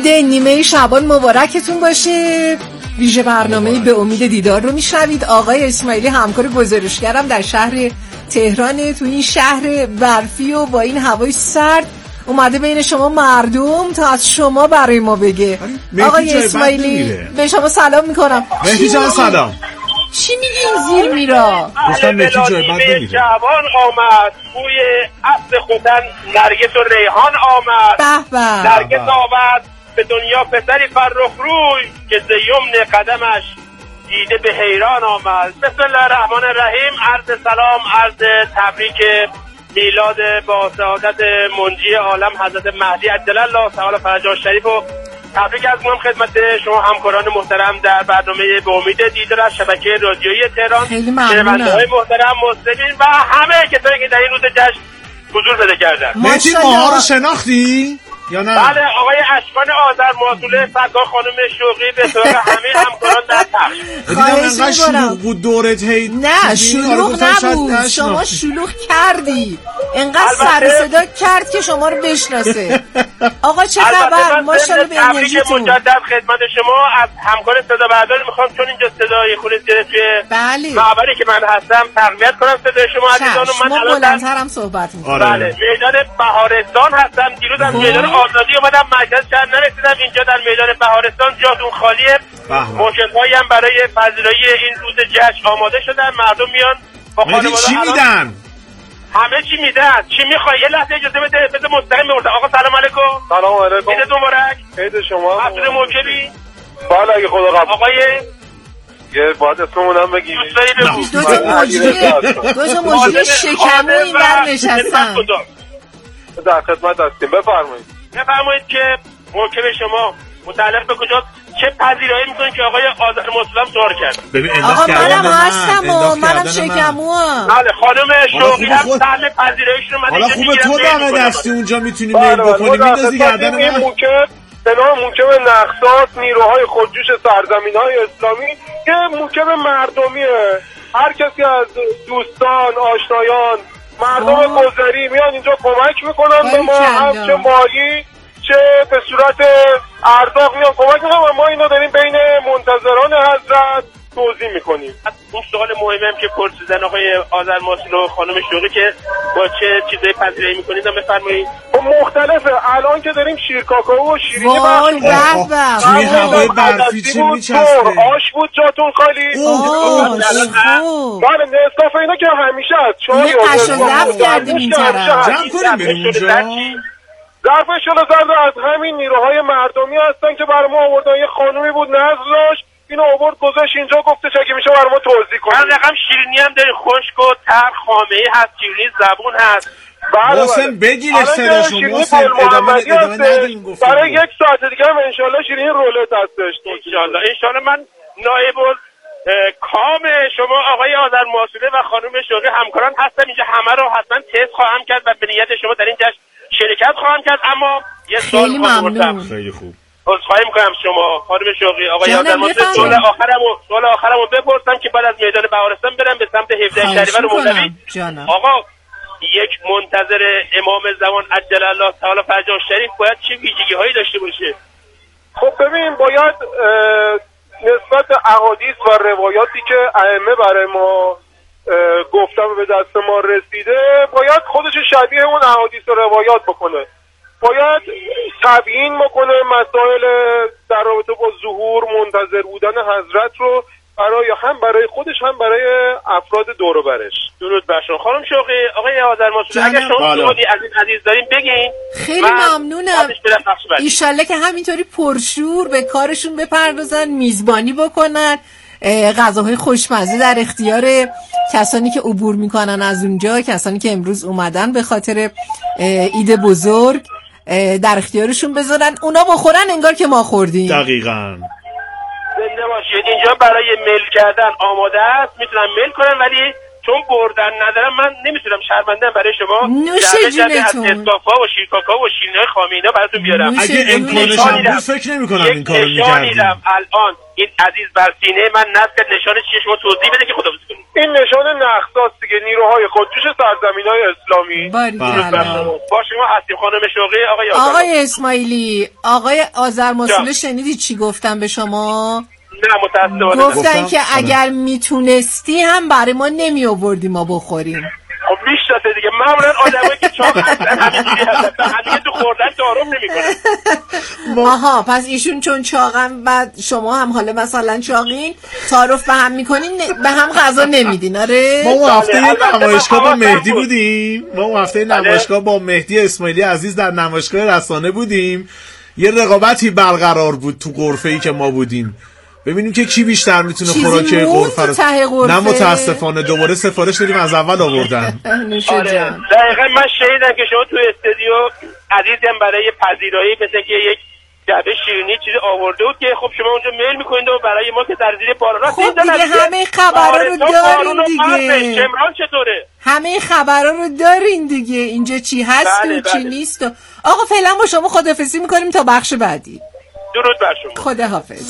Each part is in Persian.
عید نیمه شعبان مبارکتون باشه. ویژه برنامه به امید دیدار رو میشنوید. آقای اسماعیلی همکار گزارشگرم در شهر تهران، تو این شهر برفی و با این هوای سرد اومده بین شما مردم تا از شما برای ما بگه. آقای اسماعیلی به شما سلام میکنم. مهدی جان سلام. چی میگی این زیر میرا؟ گفتم مهدی جای بد نمیره. جوان آمد بوی عطر خوتن نرگس و ریحان آمد. به به. نرگس آمد به دنیا پسری فرخ روی که ز یمن قدمش دیده به حیران آمد. بسم الله الرحمن الرحیم. عرض سلام، عرض تبریک میلاد با سعادت منجی عالم حضرت مهدی عجل الله تعالی فرجه الشریف و تبریک از من خدمت شما همکاران محترم در برنامه به امید دیدار از شبکه رادیویی تهران، شنونده‌های محترم، مستمعین و همه کسانی که در این روز جشن حضور پیدا کردن. مهدی ماها رو شناختی یا نه؟ بله، آقای اشکان آذرماسوله، سرکار خانم شوقی، به سراغ همه همکاران در پخش. دیدم انقدر شلوغ بود دورت هی. نه شلوغ نبود، شما شلوغ کردی، انقدر سر صدا کرد که شما رو بشناسه. آقا چه خبر؟ ماشاءالله به انرژیتون. تبریک مجدد خدمت شما از همکار صدا برداری میخوام، چون اینجا صدای خونی زیره توی معبری که من هستم تقویت کنم صدای شما عزیزان. من بلندترم صحبت میکنم. بله، میدان بهارستان هستم. دیروزم میدان آزادی اومدم مرکز شهر نرسیدم. اینجا در میدان بهارستان جاتون خالیه. موشک‌هایی هم برای پذیرایی این روز جشن آماده شدن. مردم میان با خانواده. چی میدن؟ همه چی میدن. چی میخوای؟ یه لحظه اجازه بده مستقیم میورد. آقا سلام علیکم. سلام علیکم. عید مبارک. عید شما. مسعود موکبی. بله اگه خدا قبول. آقای یه باید اسممون هم بگی. دو تا مجری شکمو این بر نشستن. در خدمت هستیم. بفرمایید که موکب شما متعلق به کجاست؟ چه پذیرایی میکنین که آقای آذرماسوله سوال کرد؟ ببین آقا منم هستم و منم شکموام. بله، خانم شوقی هم سهم پذیراییش رو من حالا خوبه تو دم دستی اونجا میتونی میل بکنی. میندازی گردن من. به نام موکب نقصات نیروهای خودجوش سرزمین‌های اسلامی که موکب مردمیه. هر کسی از دوستان، آشنایان، مردم گذری میان اینجا کمک میکنن به ما، هم چه مالی چه به صورت ارزاق میان کمک میکنن و ما اینو داریم بین منتظران حضرت توضیح میکنیم. اون سوال مهمی هم که پرسیدن آقای آذرماسوله و خانم شوقی که با چه چیزایی پذیرایی میکنید بفرمایید. مختلفه. الان که داریم شیرکاکائو و شیرینی توی هوای برفی چی میچسته؟ آش بود جاتون خالی. بله، نصف اینا که همیشه هست. چای قشنگ کردیم این طرف. جمع کنیم بریم اونجا. ظرفشون زرد از همین نیروهای مردمی هستن که برای ما آوردن. یه خانومی بود نظر داشت، اینو آورد گذاشت اینجا، گفتش اگه میشه برای ما توضیح کنید. من رقم شیرینی هم داری، خشک و تر، خامه‌ای هست، شیرینی زبون هست. محسن بگیرش صداشون. محسن ادامه ندیم. برای 1 ساعت دیگه هم انشالله شیرینی رولت هستش. انشالله من نایب کام شما آقای آذرماسوله و خانم شوقی همکاران هستم اینجا. همه رو حتما تست خواهم کرد و به نیت شما در این جشن شرکت خواهم کرد. اما یه سوال ممنون. خیلی خوب. عذرخواهی میکنم شما خانم شوقی آقای آذرماسوله. سوال آخرمو بپرسم که بعد از میدان بهارستان برم به سمت 17 شهریور مولوی. آقا، یک منتظر امام زمان عجل الله تعالی فرجه الشریف باید چه ویژگی‌هایی داشته باشه؟ خب ببین، باید نسبت احادیث و روایاتی که ائمه برای ما گفتن و به دست ما رسیده باید خودش شبیه اون احادیث و روایات بکنه. باید تبیین بکنه مسائل در رابطه با ظهور منتظر بودن حضرت رو برای خودش هم برای افراد دور و برش. درود بر شما خانم شوقی. آقای آذرماسوله اگه شما سوالی از این عزیز دارین بگین. خیلی ممنونم. ایشالله که همینطوری پرشور به کارشون بپردازن، میزبانی بکنن، غذاهای خوشمزه در اختیار کسانی که عبور میکنن از اونجا، کسانی که امروز اومدن به خاطر عید بزرگ در اختیارشون بذارن، اونا بخورن انگار که ما خوردیم. دقیقاً. زنده باشید. اینجا برای میل کردن آماده است، میتونن میل کنن، ولی چون بردن ندارم من نمیتونم شرمنده‌ام برای شما نوش جونتون از اسکافا و شیرکاکا و شیرینی‌های خامینا براتون بیارم. اگه امکانش هم بود فکر نمی‌کنم این کارو می‌کردیم. الان این عزیز بر سینه من نصب نشان چیه، شما توضیح بده که خداحافظی کنید. این نشان نقصاست دیگه، نیروهای خودجوش سرزمین‌های اسلامی. با شما هستیم خانم شوقی. آقای اسماعیلی، آقای آذرماسوله شنیدی چی گفتم به شما؟ نه متأسفانه گفتن که اگر میتونستی هم برای ما نمی آوردی ما بخوریم. خب میشناسه دیگه، معمولا آدمایی که چاق هستن همینجوری هستن، همین تو خوردن تعارف نمیکنن. آها، پس ایشون چون چاقن و شما هم حالا مثلا چاقین تعارف به هم میکنین، به هم غذا نمیدین. آره ما اون هفته نمایشگاه با مهدی بودیم، ما اون هفته نمایشگاه با مهدی اسماعیلی عزیز در نمایشگاه رسانه بودیم، یه رقابتی برقرار بود تو غرفه‌ای که ما بودیم ببینیم که کی بیشتر میتونه خوراک غرفه رو. نه متاسفانه دوباره سفارش دادیم از اول آوردن. آره دقیقا من شنیدم که شما تو استودیو عزیزم برای پذیرایی مثل که یک جعبه شیرینی چیزی آورده بود که خب شما اونجا میل میکنید و برای ما که در زیر باران خب دیگه همه خبرها رو دارین دیگه. شمران چطوره؟ همه خبرها رو دارین دیگه، اینجا چی هست و چی نیست. آقا فعلا با شما خداحافظی میکنیم تا بخش بعدی. درود بر شما. خداحافظ.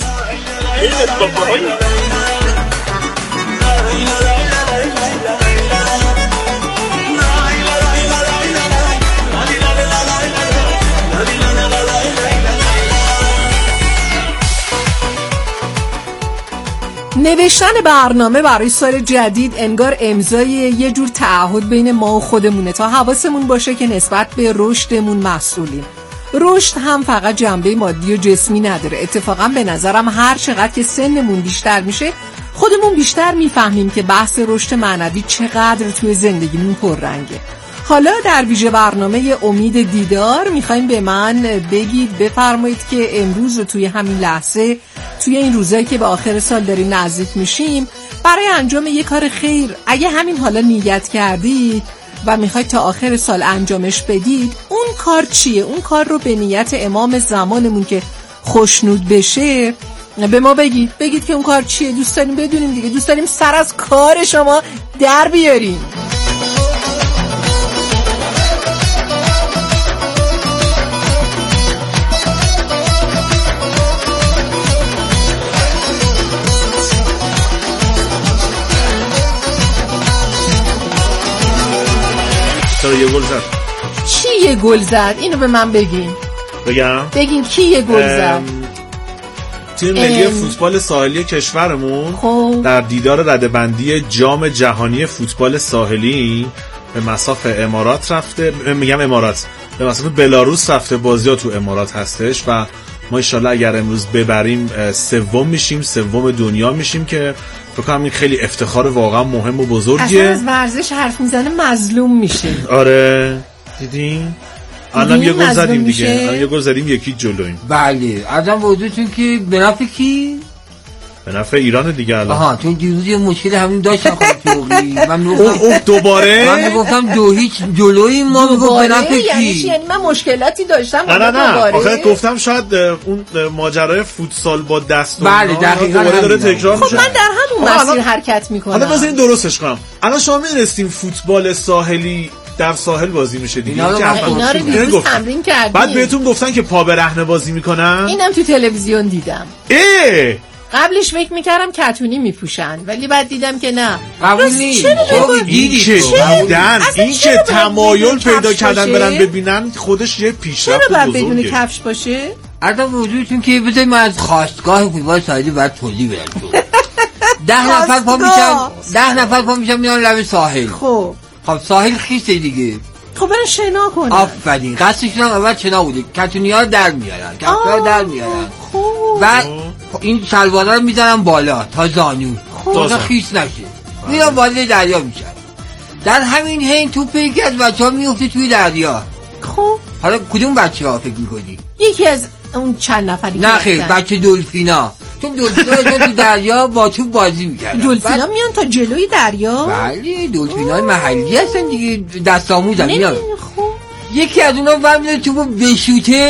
نوشتن برنامه برای سال جدید انگار امضای یه جور تعهد بین ما و خودمونه تا حواسمون باشه که نسبت به رشدمون مسئولیم. رشد هم فقط جنبه مادی و جسمی نداره. اتفاقا به نظرم هر چقدر که سنمون بیشتر میشه خودمون بیشتر میفهمیم که بحث رشد معنوی چقدر توی زندگیمون پررنگه. حالا در ویژه برنامه امید دیدار میخوایم به من بگید، بفرمایید که امروز توی همین لحظه، توی این روزایی که به آخر سال داریم نزدیک میشیم، برای انجام یه کار خیر اگه همین حالا نیت کردید و میخواید تا آخر سال انجامش بدید، اون کار چیه؟ اون کار رو به نیت امام زمانمون که خوشنود بشه به ما بگید که اون کار چیه. دوست داریم بدونیم دیگه، دوست داریم سر از کار شما در بیاریم. یه گل زد. چی یه گل زد؟ اینو به من بگین کی یه گل زد؟ تیم ملی فوتبال ساحلی کشورمون در دیدار رده‌بندی جام جهانی فوتبال ساحلی به مصاف امارات رفته، به مصاف بلاروس رفته. بازی‌ها تو امارات هستش و ما ان شاءالله اگر امروز ببریم سوم میشیم، سوم دنیا میشیم که فکر کنم این خیلی افتخار واقعا مهم و بزرگیه. اصلا از ورزش حرف میزنه مظلوم میشه. آره دیدین؟ الان یه گل زدیم دیگه، الان یه گل زدیم، یکی جلویم. بله ازم وجودتون که به نفع کی؟ به نفع ایران دیگه. الان آها چون دیروز یه مشکل همین داشتم خودتوقی من میگفتم دوباره من میگفتم 2-0 جلوی ما، میگفت به نفع کی؟ یعنی من مشکلاتی داشتم. نه آخه گفتم شاید اون ماجرای فوتسال با دستون بله دقیقاً داره تکرار میشه. خب من در همون مسیر حرکت میکنم. حالا بذارین درستش کنم. الان شما میدونستین فوتبال ساحلی در ساحل بازی میشه دیگه؟ اینا رو دیروز تمرین کردیم. بعد بهتون گفتن که پا برهنه بازی میکنن. اینم تو تلویزیون دیدم. قبلش فکر میکردم کتونی میپوشن ولی بعد دیدم که نه. قبول نیست. این که تمایل پیدا کردن برن ببینن خودش یه پیشرفت بزرگه. چرا باید بدون کفش باشه؟ البته وجودتون که بذاریم از خواستگاه فوتبال ساحلی بعد توضیح بدم. 10 نفر پا میشن میان لب ساحل. خب ساحل خیسه دیگه. خب برن شنا کنن. آفرین. قصدشون هم اول شنا بوده. کتونی‌ها در میارن. کفش‌ها در میارن. بعد این شلوارا رو میذارن بالا تا زانو. تا خیس نشه. میرن وارد دریا میشن. در همین حین توپ یکی از بچه‌ها میفته توی دریا. خب حالا کدوم بچه‌ها فکر می‌کنی؟ یکی از اون چند نفری. نه خیر، بچه دلفینا. چون دلفینا تو دریا با توپ بازی می‌کردن. دلفینا میان تا جلوی دریا؟ بله، دلفینای محلی هستن دیگه، دست آموزن میان. یکی از اونها فهمیده توپو بشوته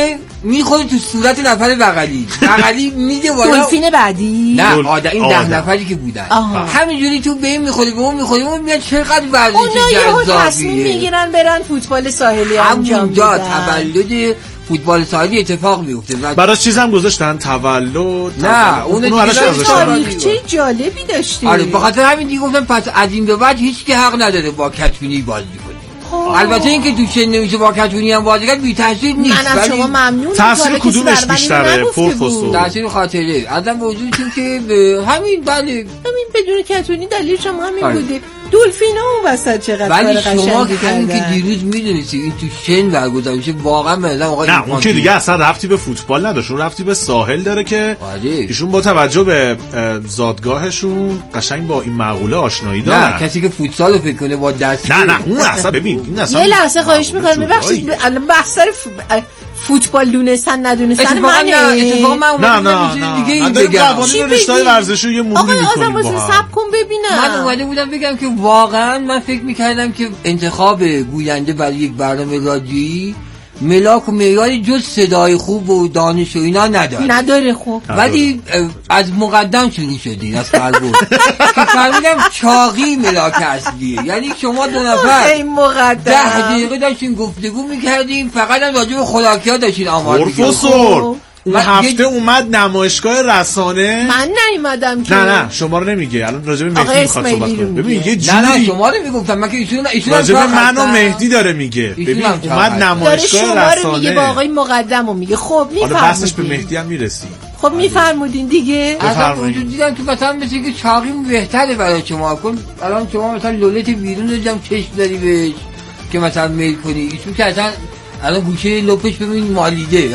میخوره تو صورت نفر بغلی میده بالا. دلفین بعدی نه این 10 نفری که بودن همینجوری تو به این میخوره به اون میخوره اون میاد. چقدر ورزش جذابیه. تصمیم میگیرن برن فوتبال ساحلی انجام بدن. تولد فوتبال ساحلی اتفاق میفته. براش چیز هم گذاشتن تولد. نه اونو براش تاریخچه جالبی داشته. آره به خاطر همین دیگه گفتم پس از این به بعد هیچ کی حق نداره با کتونی بازی کنه. البته اینکه تو چن نمیشه با کتونی هم بازی کرد بی تاثیر نیست. من از شما ممنونم. تاثیر کدومش بیشتره؟ پروفسور تاثیر خاطره عدم وجودی که همین همین بدون کتونی دلیلش هم همین بوده. دلفینا اون وسط چقدر ولی شما که دیروز میدونستی این تو شن برگزار میشه واقعا مثلا آقا نه اون که دیگه اصلا ربطی به فوتبال نداشت، اون ربطی به ساحل داره که ایشون با توجه به زادگاهشون قشنگ با این مقوله آشنایی دارن. نه کسی که فوتسال رو فکر کنه با دست نه اون اصلا ببین این اصلا یه لحظه خواهش میکنم ببخشید الان بحث فوتبال دونستن ندونستن منه. اتفاقا من دیگه بگم قوانین رشته‌های ورزشی یه مرور می‌کنیم با هم. صبر کن ببینم. من اومده بودم بگم که واقعا من فکر می‌کردم که انتخاب گوینده برای یک برنامه رادیویی ملاک و معیاری جز صدای خوب و دانش و اینا نداره. خوب ولی از مقدم شروع شدین از خلبون که فهمیدم چاقی ملاک اصلیه. یعنی شما دو نفر 10 دقیقه داشتین گفتگو میکردیم فقط هم راجع به خوراکی‌ها داشتین آمار می‌کردین. پروفسور اون هفته اومد نمایشگاه رسانه. من نیومدم که نه شما رو نمیگه. الان راجع به مهدی میخواد صحبت کنه. ببین یه جوری نه شما رو میگفتم من که ایشون راجع به من و مهدی داره میگه. ببین اومد نمایشگاه رسانه میگه با آقای مقدمو میگه. خب میفرمایید حالا بحثش به مهدی هم میرسید. خب میفرمودین دیگه. اصلا وجود دیدم که مثلا مثل که چاقی بهتره برای شما کن. الان شما مثلا لولت بیرون دیدم چشم داری بهش که مثلا میل کنی. ایشون که اصلا الان گوشه لپش ببین مالیده.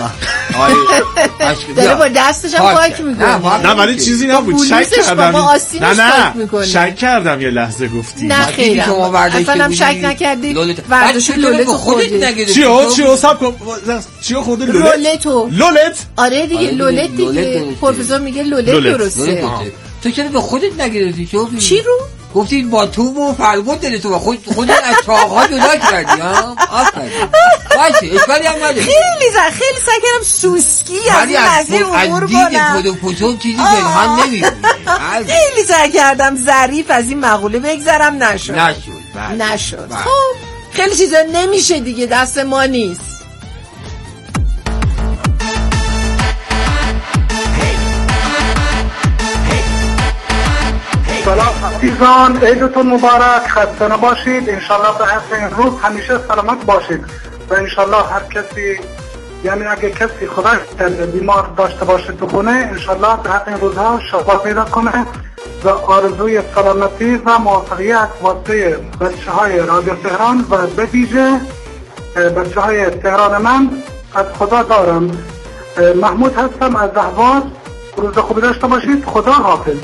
داره با دستش هم پاک میکنه. نه ولی چیزی نبود. شک کردم. نه شک کردم یه لحظه گفتی. نه خیلی شما اصلا هم شک نکردی. ورزش لولت خودت نگیری. چیو ساب کن. چیو خود لولت. آره دیگه لولت دیگه. پروفسور میگه لولت درسته. تو چرا به خودت نگرفتی؟ چی رو؟ گفتید با تو و فرگوت داره تو خودت از چاق‌ها جدا کردی ها؟ آفرین. باشه اشکالی هم نداره. خیلی سعی کردم سوسکی از این مسیر عبور کنم. از دید پدو چیزی پنهان نمی‌کنی. خیلی سعی کردم ظریف از این مقوله بگذرم نشد. خب خیلی چیزا نمیشه دیگه دست ما نیست. سلام عزیزان، عیدتون مبارک، خسته نباشید. انشالله به حق این روز همیشه سلامت باشید و انشالله هر کسی یعنی اگه کسی خدا بیمار داشته باشه تو خونه انشالله به حق این روزها شفا پیدا کنه و آرزوی سلامتی و موفقیت واسه بچه‌های رادیو تهران و به ویژه بچه‌های تهران من از خدا دارم. محمود هستم از اهواز. روز خوبی داشته باشید. خدا حافظ.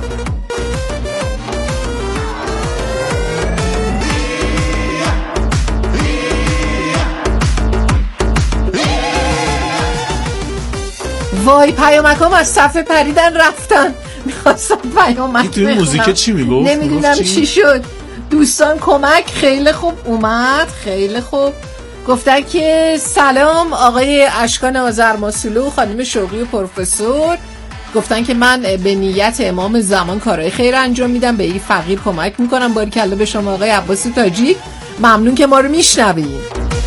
وای پیامکام از صفحه پریدن رفتن. میخواستم پیامک توی موزیک چی میگفت؟ نمیدونم چی شد. دوستان کمک. خیلی خوب اومد. خیلی خوب گفتن که سلام آقای اشکان آذرماسلو، خانم شوقی و پروفسور. گفتن که من به نیت امام زمان کارهای خیر انجام میدم، به این فقیر کمک میکنم. باریکلا به شما آقای عباس تاجیک. ممنون که ما رو میشنوید.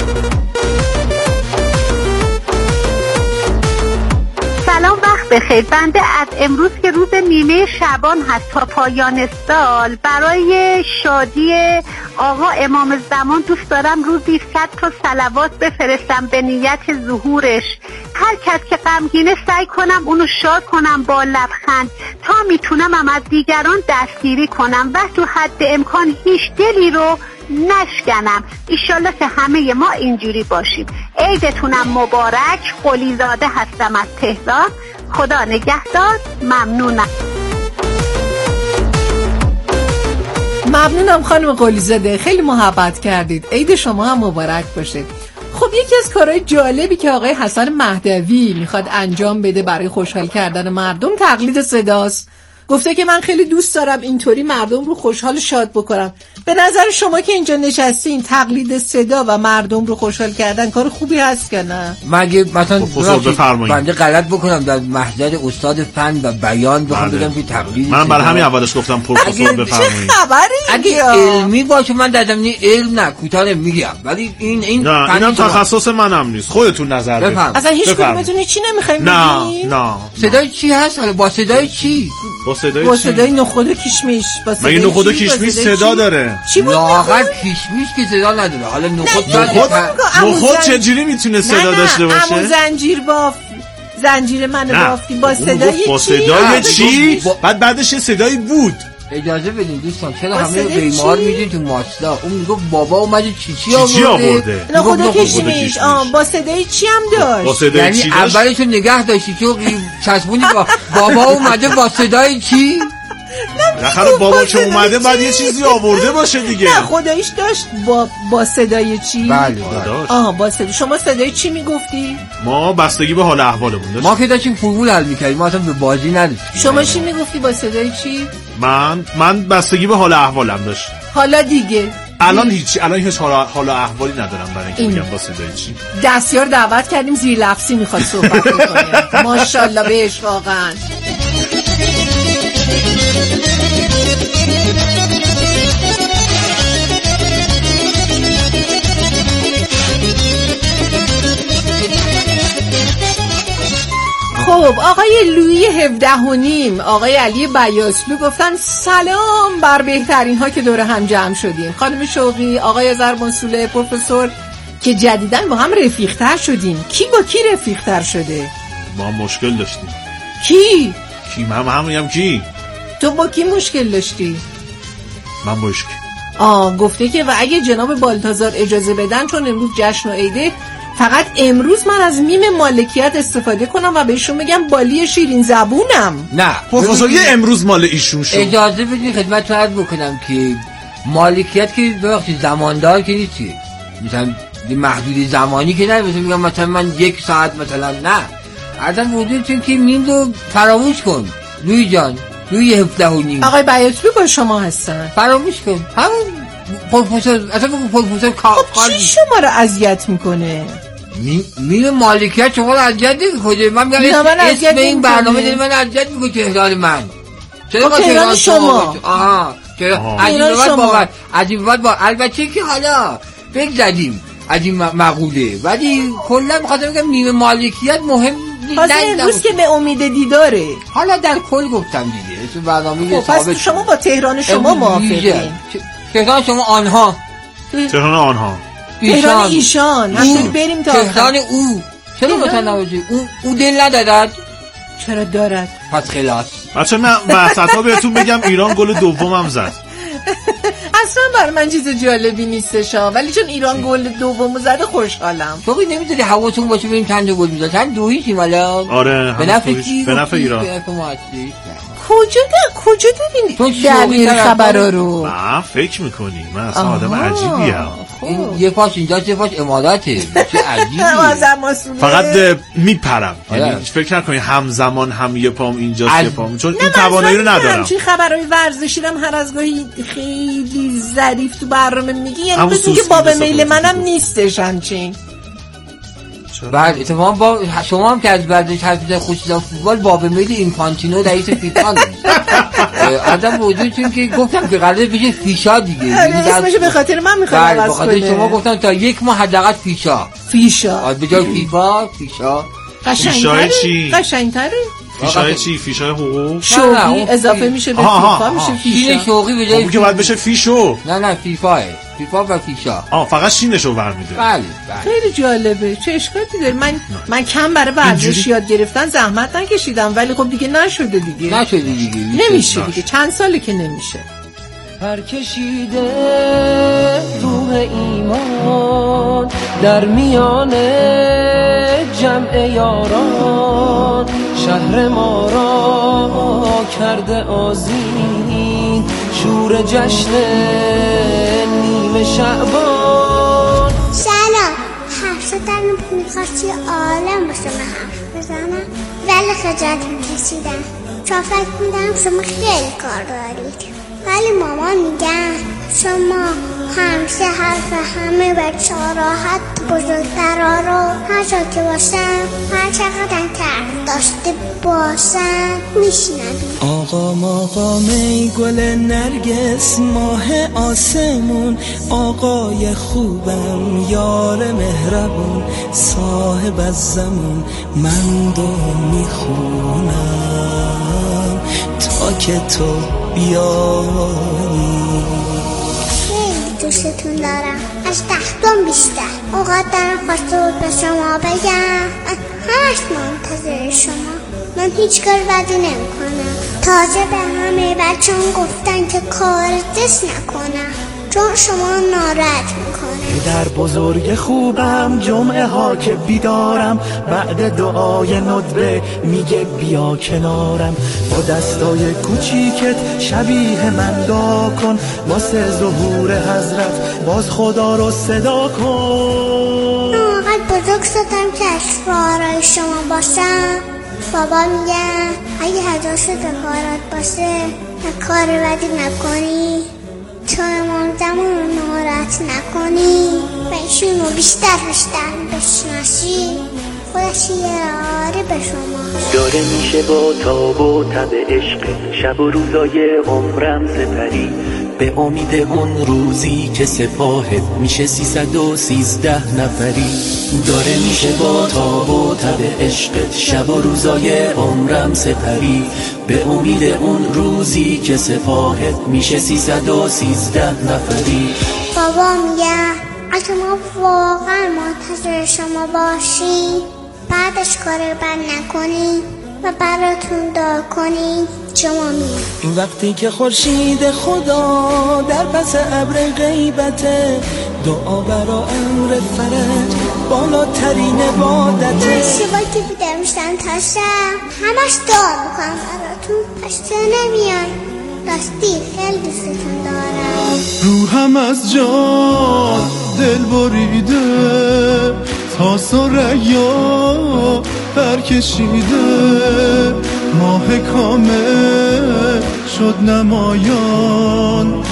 سلام وقت بخیر. بنده از امروز که روز نیمه شعبان هست تا پایان سال برای شادی آقا امام زمان دوست دارم روزی 100 تا صلوات بفرستم به نیت ظهورش. هر کس که غمگینه سعی کنم اونو شاد کنم با لبخند تا میتونم از دیگران دستگیری کنم و تو حد امکان هیچ دلی رو نشکنم. ایشالله که همه ما اینجوری باشیم. عیدتونم مبارک. قلیزاده هستم از تهران. خدا نگهدار. ممنونم. ممنونم خانم قلیزاده، خیلی محبت کردید. عید شما هم مبارک باشه. خب یکی از کارهای جالبی که آقای حسن مهدوی میخواد انجام بده برای خوشحال کردن مردم تقلید صداست. گفته که من خیلی دوست دارم اینطوری مردم رو خوشحال شاد بکنم. به نظر شما که اینجا نشستین تقلید صدا و مردم رو خوشحال کردن کار خوبی هست که نه؟ مگه مثلا بنده غلط بکنم در محضر استاد فن و بیان بخوام بگم که تقلید؟ من برای همین اولش گفتم پروفسور بفرمایید. چه خبره اگه علمی باشه من در زمینه علم نه کوتاه میگم، ولی این اینم تخصص منم نیست. خودتون نظر بدید. اصلا هیچ کدومتون چی نمیخوایم بگین؟ نه. صدای چی هست؟ با صدای چی؟ با صدای نخود و کشمیش. مگه نخود و کشمیش صدا داره؟ لااقل کشمیش که صدا نداره. حالا نخود چجوری میتونه صدا داشته باشه؟ عمو زنجیر منو بافتی با صدای چی؟ بعدش صدایی بود. اجازه بدین دوستان، چرا همه بیمار میدین تو ماستا؟ اون میگفت بابا اومده چی آورده؟ نخود و کشمیش. با صدای چی هم داشت؟ با صدای چی؟ یعنی اولشو نگه داشتی که چسبونی بابا اومده با صدای چی؟ بالاخره بابا که اومده بعد یه چیزی آورده باشه دیگه. نه خداییش داشت با صدای چی؟ بله داشت. با صدای. شما صدای چی میگفتی؟ ما بستگی به حال احوالمون داشت. ما که داشتیم فرمول حل میکردیم، ما اصلا به بازی نداشتیم. شما چی میگفتی با صدای چی؟ من بستگی به حال احوالم داشت. حالا دیگه الان هیچ حال احوالی ندارم برای اینکه بگم با صدای چی. دستیار دعوت کردیم زیر لفظی میخواد صحبت کنه. ماشاءالله بهش واقعا. خب آقای لویی 17 آقای علی بیاسلو گفتن سلام بر بهترین ها که دور هم جمع شدیم. خانم شوقی، آقای زربانسوله، پروفسور که جدیدن با هم رفیق‌تر شدیم. کی با کی رفیق‌تر شده؟ ما مشکل داشتیم. کی؟ من همونیم. کی؟ تو با کی مشکل داشتی؟ من مشکل. گفته که و اگه جناب بالتازار اجازه بدن، چون امروز جشن و عیده، فقط امروز من از میم مالکیت استفاده کنم و بهشون بگم بالی شیرین زبونم. نه پروفسور یه امروز مال ایشون شد. اجازه بدید خدمتتون عرض بکنم که مالکیت که ببخشید زماندار که نیستی، مثلا محدودی زمانی که نه، مثلا من 1 ساعت مثلا نه. عرضم وجود که میم رو فراموش کن لوی جان. لوی 17 آقای بیاتلو با شما هستن. فراموش کن همون پروفسور. اصلا پروفسور چی شما رو اذیت میکنه؟ میم مالکیت شما رو اذیت نمیکنه. من میگم اسم این برنامه داره من اذیت میکنه. تهران من چرا تهران شما؟ چرا از این بعد با البته که حالا بگذاریم از این مقوله، ولی کلا میخوام بگم میم مالکیت مهم نیست. امروز که به امید دیداره. حالا در کل گفتم دیگه اسم برنامه پس شما با تهران شما موافقین؟ تهران شما آنها. تهران آنها. تهران ایشان. همین بریم تا تهران او. چرا مثلا نباشه؟ او دل ندارد. چرا دارد؟ پس خلاص. بچه من وسطا بهتون بگم ایران گل دومم زد. اصلا برای من چیز جالبی نیستش، ولی چون ایران گل دومو زده خوشحالم. تو نمیذاری حواستون باشه بریم چند گل میزنه؟ چند 2-0 والا. آره به نفع ایران. کجا دارین دلیل خبرا رو؟ من فکر میکنی من اصلا آدم عجیبیم. این یه پاش اینجاست یه پاش اماراته. چه عجیبی. فقط میپرم، یعنی فکر نکنی همزمان هم یه پام اینجاست یه پام، چون این توانایی رو ندارم. چه خبرای ورزشی هم هر از گاهی خیلی ظریف تو برنامه میگی، یعنی مثل که باب میل منم نیستش همچین. بعد اتفاقا با شما هم که از ورزش حرف میزنید خصوصا فوتبال باب میل اینفانتینو رئیس فیفا نیست. آدم وجودتون که گفتم که قراره بشه فیشا دیگه. اسمش به خاطر من میخوام عوض کنه. به خاطر شما گفتم تا 1 ماه حداقل فیشا. به جای فیفا فیشا. فیشا چی؟ قشنگ‌تره. فیشای چی؟ فیشای حقوق؟ شوقی اضافه میشه به فیفا میشه فیشا. شین شوقی به جای که باید بشه فیشو. نه فیفا و فیشا. فقط شینشو برمی‌داره. بله. خیلی جالبه. چه اشکالی داره؟ من کم برای ورزش یاد گرفتن زحمت نکشیدم، ولی خب دیگه نشده دیگه. نمیشه دیگه. چند ساله که نمیشه. پرکشیده روح ایمان در میان جمع یاران، شهر ما را کرده آذین، شور جشن نیمه شعبان. سلام، حرف زدن میخواستی عالم بسه من حرف بزنم، ولی خجالت میکشیدم چون فکر می‌دم شما خیلی کار دارید، ولی مامان میگن شما همیشه حرف همه بچه‌ها راحت بزرگترها رو هر جا که باشن هر چقدر حرف داشته باشن میشنوید. آقا ماقامه گل نرگس ماه آسمون، آقای خوبم یار مهربون صاحب از زمان، من دو میخونم تا که تو بیایی. خیلی دوستتون دارم، از تختون بیشتر. اوقات دارم خواسته بود به شما بگم همش منتظر شما، من هیچ کار بدی نمی کنم. تازه به همه بچه‌ام گفتن که کار دست نکنم چون شما ناراحت میکنه. در بزرگ خوبم جمعه ها که بیدارم، بعد دعای ندبه میگه بیا کنارم، با دستای کوچیکت شبیه من دعا کن، واسه ظهور حضرت باز خدا رو صدا کن. اونقدر بزرگ شدم که اشعارای شما باشم. بابا میگه اگه هزار شده کارات باشه کار بدی نکنی، تو امام زمان رو ناراحت نکنی و ایشون رو بیشتر بشناسی. خودش یاره به شما داره میشه با تاب و تب عشق، شب و روزای عمرم سپری، به امید اون روزی که سپاهت میشه 313 نفری. داره میشه با تاب و تب عشقت، شب و روزای عمرم سپری، به امید اون روزی که سپاهت میشه 313 نفری. بابا میگه اگه ما واقعا منتظر شما باشیم بعدش کار بد نکنی و براتون دعا کنی شما میاد. این وقتی که خورشید خدا در پس ابر غیبته، دعا برا امر فرج بالاترین عبادته. من شبایی که بیدار میشم تا شب همش دعا میکنم براتون، پس نمیان. راستی خیلی دوستتون دارم. روحم از جان دل بریده، تا ثریا برکشیده، ماه کامل شد نمایان،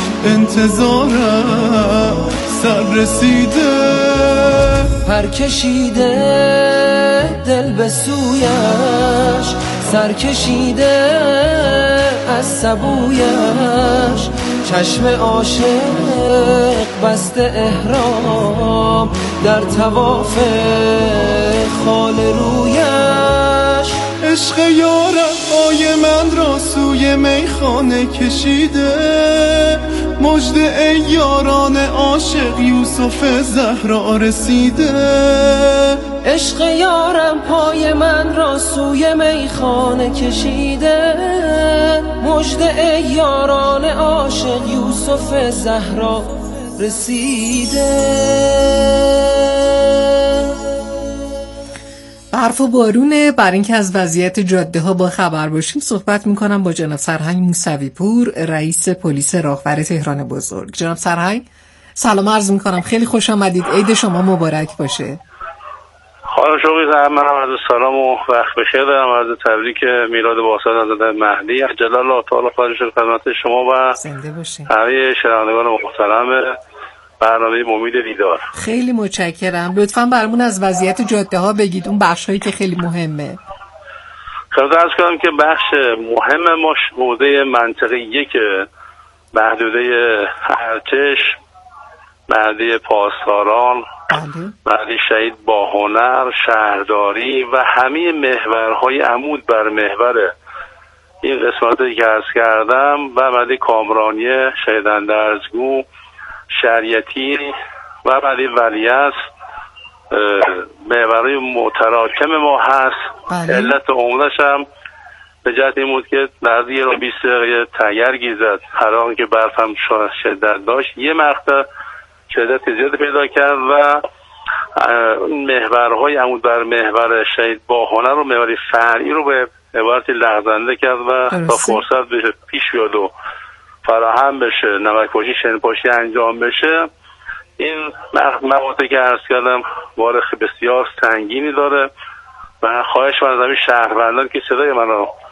انتظارم سر رسیده. پر کشیده دل به سویش، سر کشیده از سبویش، چشم عاشق بسته احرام در طواف خال رویش. عشق یارم آی من را سوی میخانه کشیده، مژده ای یاران عاشق یوسف زهرا رسیده. عشق یارم پای من را سوی میخانه کشیده، مژده ای یاران عاشق یوسف زهرا رسیده. برف و بارونه. بر اینکه از وضعیت جاده ها با خبر باشیم صحبت میکنم با جناب سرهنگ موسوی پور، رئیس پلیس راهور تهران بزرگ. جناب سرهنگ سلام عرض میکنم، خیلی خوش آمدید، عید شما مبارک باشه. خانم شوقی من عرض سلام و وقت بخیر دارم، عرض تبریک میلاد باسط حضرت مهدی عجل الله تعالی خواهش خدمت شما و همه شنوندگان محترم برنامه امید دیدار. خیلی متشکرم. لطفاً برامون از وضعیت جاده ها بگید، اون بخشایی که خیلی مهمه. خدمت عرض کنم که بخش مهم ما حوزه منطقه 1 محدوده ارتش، محدوده پاسداران، محدوده شهید باهنر، شهرداری و همه محورهای عمود بر محور این قسمتی که عرض کردم و محدوده کامرانی، شهید اندرزگو، شریعتی و بعدی ولیعصر محورهای متراکم ما هست. علت عمدش هم به جهت این بود که نزدیک 20 دقیقه تگرگی زد، هر آن که برف هم شدت داشت، یه مقطع شدت زیاد پیدا کرد و محورهای عمود بر محور شهید باهنر رو محور فرعی رو به عبارتی لغزنده کرد و تا فرصت بشه پیش بیاد و فراهم بشه، نمک‌پاشی شنپاشی انجام بشه. این مقاطعی که عرض کردم وارخ بسیار سنگینی داره و خواهش من از همین شهروندان که صدای منو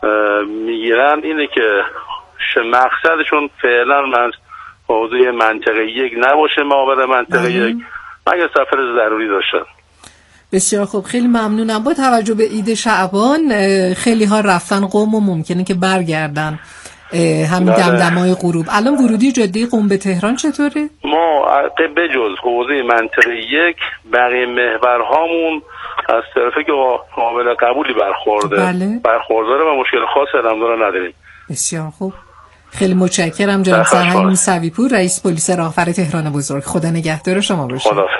میگیرن اینه که مقصدشون فعلا من حوزه منطقه یک نباشه، مابر منطقه یک، مگر سفر ضروری داشتن. بسیار خوب، خیلی ممنونم. با توجه به عید شعبان خیلی ها رفتن قم و ممکنه که برگردن همین دمدمای غروب. الان ورودی جاده قم به تهران چطوره؟ ما به جز حوزه منطقه یک بقیه محورهامون از طرفی که قابل قبولی برخورداره و مشکل خاصی هم نداریم. بسیار خوب، خیلی متشکرم جناب سرهنگ موسوی پور، رئیس پلیس راهور تهران بزرگ. خدا نگهدار شما باشه. خداحافظ.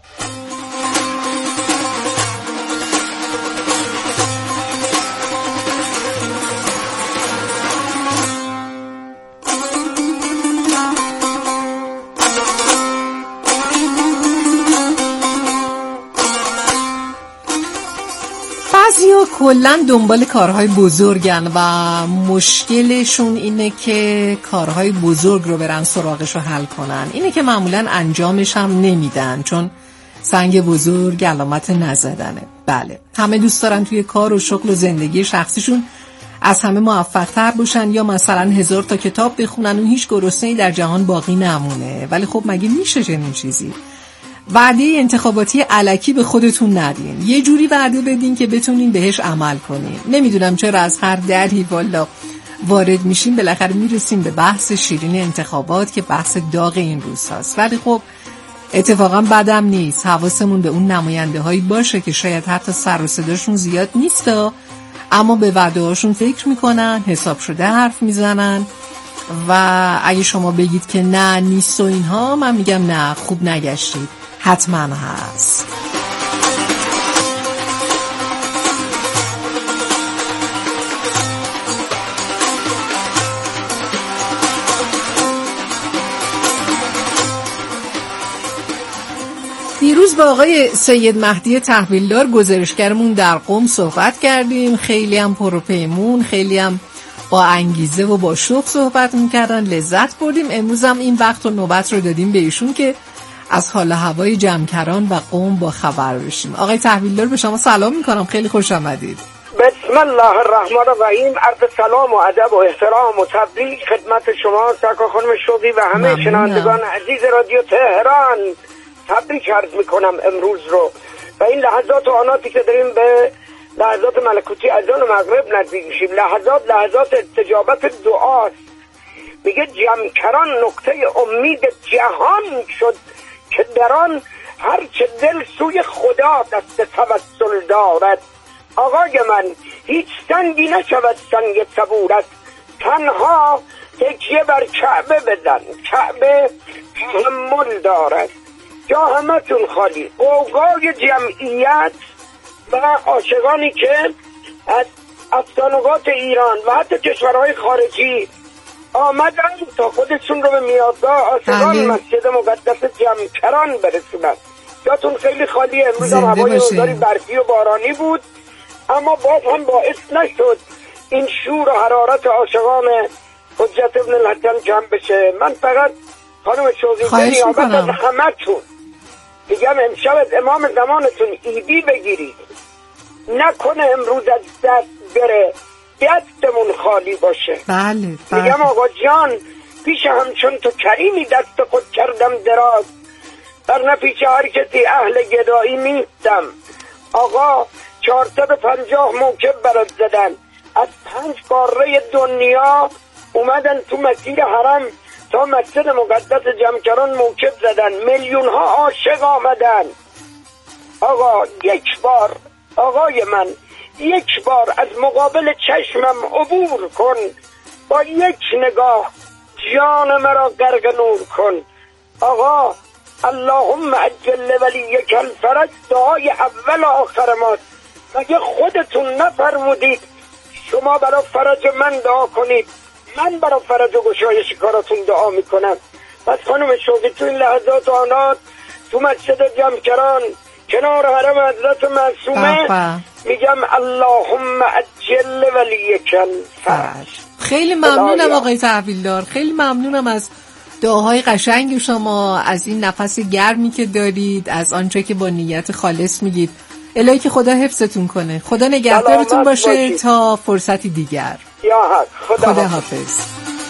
بعضیا کلن دنبال کارهای بزرگن و مشکلشون اینه که کارهای بزرگ رو برن سراغش رو حل کنن. اینه که معمولا انجامش هم نمیدن، چون سنگ بزرگ علامت نزدنه. بله، همه دوست دارن توی کار و شغل و زندگی شخصیشون از همه موفق تر باشن یا مثلا 1000 تا کتاب بخونن و هیچ گرسنه‌ای در جهان باقی نمونه. ولی خب مگه میشه چنین چیزی؟ وعده انتخاباتی الکی به خودتون ندین، یه جوری وعده بدین که بتونین بهش عمل کنین. نمیدونم چرا از هر دری والا وارد میشیم بالاخره میرسیم به بحث شیرین انتخابات که بحث داغ این روز هست. ولی خب اتفاقا بدم نیست حواسمون به اون نماینده هایی باشه که شاید حتی سر و صداشون زیاد نیستا، اما به وعده هاشون فکر میکنن، حساب شده حرف میزنن و اگه شما بگید که نه نیست و اینها، من میگم نه، خوب نگشتید، حتما هست. دیروز با آقای سید مهدی تحویلدار گزارشگرمون در قم صحبت کردیم. خیلی هم پروپیمون، خیلی هم با انگیزه و با شوق صحبت میکردن، لذت بردیم. امروز هم این وقت و نوبت رو دادیم به ایشون که از حال هوای جمکران و قم با خبر بشیم. آقای تحویلدار به شما سلام میکنم، خیلی خوش آمدید. بسم الله الرحمن الرحیم. عرض سلام و ادب و احترام و تبریک خدمت شما سرکار خانم شوقی و همه شنوندگان عزیز رادیو تهران. تبریک عرض میکنم امروز رو و این لحظات و آناتی که داریم به لحظات ملکوتی اذان مغرب نزدیک میشیم. لحظات استجابت دعاست. میگه جمکران نقطه امید جهان شد که در آن هر چه دل سوی خدا دست توسل دارد. آقای من هیچ سنگی نشود سنگ صبورت، تنها تکیه بر کعبه بزن، کعبه تحمل دارد. جا همتون خالی، قوقای جمعیت و عاشقانی که از افسانه‌ات ایران و حتی کشورهای خارجی آمدن تا خودشون رو به میادگاه عاشقان مسجد مقدس جمکران برسونن. جاتون خیلی خالی. امروز هم هوای روزگاری برفی و بارانی بود، اما باز هم باعث نشد این شور و حرارت عاشقان حجت ابن الحسن کم بشه. من فقط خانم شوقی نیابت از همتون میگم امشب از امام زمانتون ایدی بگیرید، نکنه امروز از دست بره، دستمون خالی باشه. بله. میگم آقا جان پیش همچون تو کریمی دست خود کردم دراز، در پیش هر کسی اهل گدایی نیستم. آقا 450 موکب برات زدن، از 5 قاره دنیا اومدن تو مسیر حرم تا مسجد مقدس جمکران موکب زدن، میلیون ها عاشق آمدن. آقا یک بار، آقای من یک بار از مقابل چشمم عبور کن، با یک نگاه جان مرا غرق نور کن. آقا اللهم عجل ولیک الفرج دعای اول آخر ماست. مگه خودتون نفرمودید شما برای فرج من دعا کنید؟ من برای فرج و گشایش کاراتون دعا میکنم. پس خانم شوقی تو این لحظات و آنات تو مسجد جمکران کنار حرم حضرت معصومه میگم اللهم عجل ولیک الفرج. خیلی ممنونم آقای تحویلدار، خیلی ممنونم از دعاهای قشنگ شما، از این نفس گرمی که دارید، از آنچه که با نیت خالص میگید الهی که خدا حفظتون کنه. خدا نگهدارتون باشه تا فرصتی دیگر. یا حق. خدا حافظ.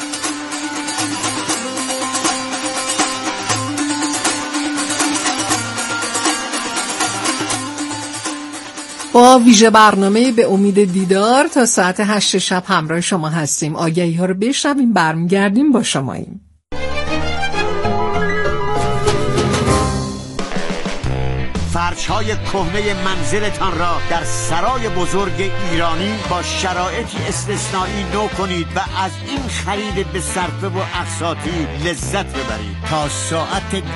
با ویژه برنامه به امید دیدار تا ساعت 8 شب همراه شما هستیم. آگهی ها رو بشنویم، برمیگردیم با شماییم. فرش‌های کهنه منزلتان را در سرای بزرگ ایرانی با شرایطی استثنایی نو کنید و از این خرید به صرفه و اقساطی لذت ببرید. تا ساعت